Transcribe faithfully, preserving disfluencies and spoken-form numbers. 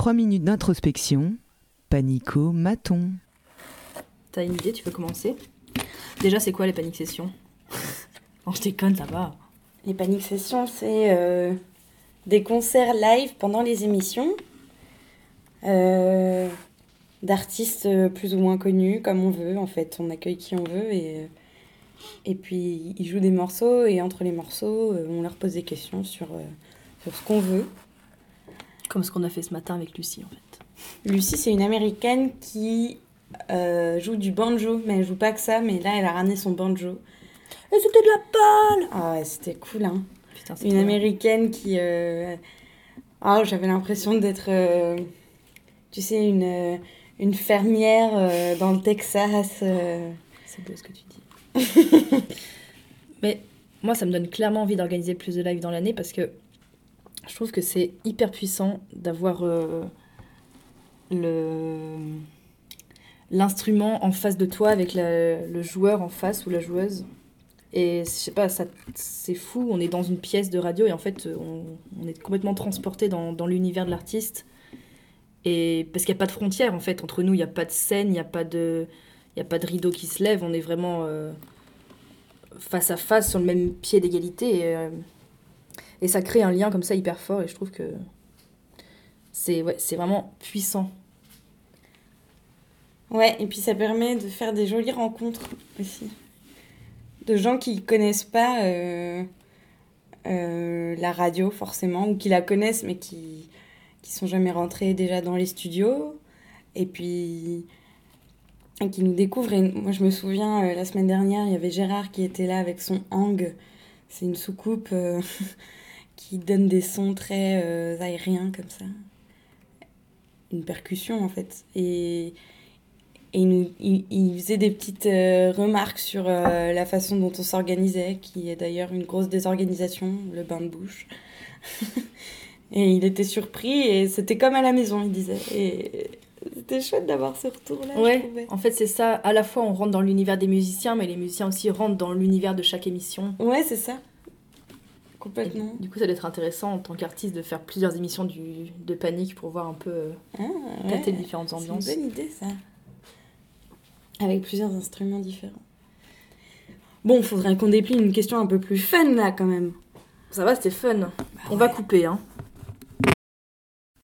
trois minutes d'introspection, Panico Maton. T'as une idée, tu peux commencer? Déjà, c'est quoi les panic sessions? Non, je déconne, ça va. Les panic sessions, c'est euh, des concerts live pendant les émissions euh, d'artistes plus ou moins connus, comme on veut. En fait, on accueille qui on veut et, et puis ils jouent des morceaux et entre les morceaux, on leur pose des questions sur, euh, sur ce qu'on veut. Comme ce qu'on a fait ce matin avec Lucie, en fait. Lucie, c'est une Américaine qui euh, joue du banjo, mais elle joue pas que ça, mais là, elle a ramené son banjo. Et c'était de la balle! Ah ouais, c'était cool, hein. Putain, c'est Une Américaine qui... Euh... Oh, j'avais l'impression d'être, euh... tu sais, une, euh, une fermière euh, dans le Texas. Euh... C'est beau ce que tu dis. Mais moi, ça me donne clairement envie d'organiser plus de lives dans l'année parce que je trouve que c'est hyper puissant d'avoir euh, le... l'instrument en face de toi avec la... le joueur en face ou la joueuse. Et je sais pas, ça, c'est fou, on est dans une pièce de radio et en fait, on, on est complètement transporté dans, dans l'univers de l'artiste. Et parce qu'il n'y a pas de frontières, en fait, entre nous, il n'y a pas de scène, il n'y a pas de, il y a pas de rideau qui se lève, on est vraiment euh, face à face, sur le même pied d'égalité. Et, euh, et ça crée un lien comme ça hyper fort et je trouve que c'est, ouais, c'est vraiment puissant. Ouais, et puis ça permet de faire des jolies rencontres aussi. De gens qui connaissent pas euh, euh, la radio forcément, ou qui la connaissent mais qui qui sont jamais rentrés déjà dans les studios, et puis et qui nous découvrent. Et moi je me souviens, euh, la semaine dernière, il y avait Gérard qui était là avec son hang, c'est une soucoupe euh, qui donne des sons très euh, aériens comme ça, une percussion en fait, et Et il, nous, il, il faisait des petites euh, remarques sur euh, la façon dont on s'organisait, qui est d'ailleurs une grosse désorganisation, le bain de bouche. Et il était surpris, et c'était comme à la maison, il disait. Et c'était chouette d'avoir ce retour-là, Ouais, je trouvais. en fait, c'est ça. À la fois, on rentre dans l'univers des musiciens, mais les musiciens aussi rentrent dans l'univers de chaque émission. Ouais, c'est ça. Complètement. Et du coup, ça doit être intéressant en tant qu'artiste de faire plusieurs émissions du, de Panic pour voir un peu euh, Ah, ouais. tâter les différentes ambiances. C'est une bonne idée, ça. Avec plusieurs instruments différents. Bon, faudrait qu'on déplie une question un peu plus fun, là, quand même. Ça va, c'était fun. Bah on ouais. va couper, hein.